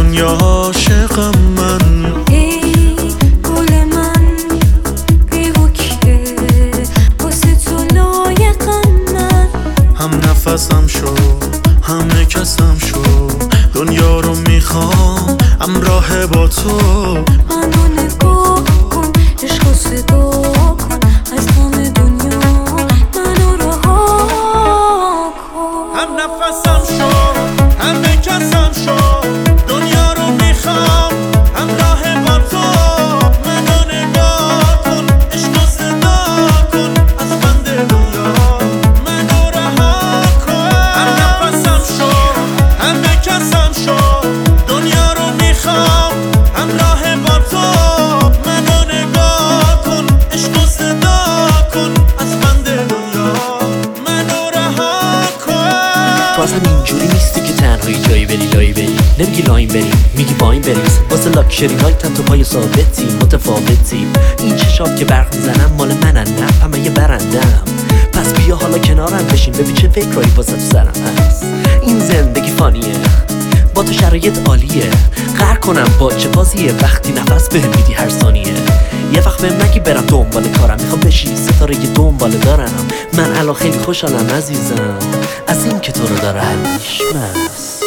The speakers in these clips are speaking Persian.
دنیا عاشقم من. ای گل من بی‌وکیه، واسه تو لایقم من. هم نفسم شو همه کسم شو، دنیا رو میخوام همراه با تو. منو نگاه کن، عشق و صدا کن، از غم دنیا منو رها کن. هم نفسم شو همه کسم شو، دنیا رو میخوام همراه با تو. منو نگاه کن، عشق و صدا کن، از بند دنیا منو رها کن. هم نفسم شو همه کسم شو، دنیا رو میخوام همراه با تو. منو نگاه کن، عشق و صدا کن، از بند دنیا منو رها کن. تو اصلا اینجوری نیستی که تنهایی جایی بری لایی بری، نمیگی لاین بریم میگی باین بریز. واسه لاکشری هایتم تو پای ثابتی متفاوتی. این چشات که برق میزنم مال منن، نه همه یه برندم. پس بیا حالا کنارم بشین ببین چه فکرایی واسه تو سرم هست. این زندگی فانیه با تو شرایط عالیه، قهر کنم با چه بازیه وقتی نفس بهم میدی هر ثانیه. یه وقت بهم نگی برم دنبال کارم، میخوام بشی ستاره یه دنبال دارم. من الان خیلی خوشحالم عزیزم از این که تو رو داره حلیش مست.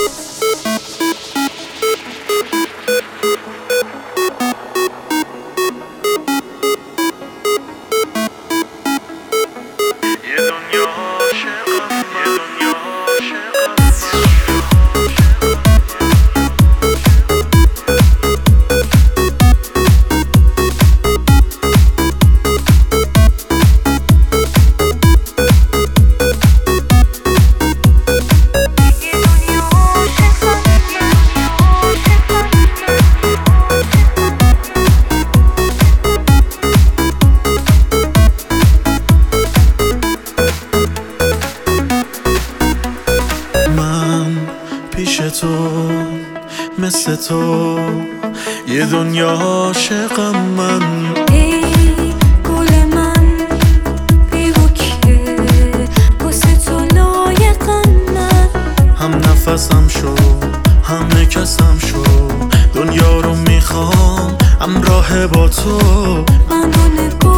یه دنیا عاشقم، یه دنیا عاشقم. پیش تو مثل تو یه دنیا عاشقم من. ای گل من بی‌وکیه، واسه تو لایقم من. هم نفسم شو همه کسم شو، دنیا رو میخوام همراه با تو. منو نگاه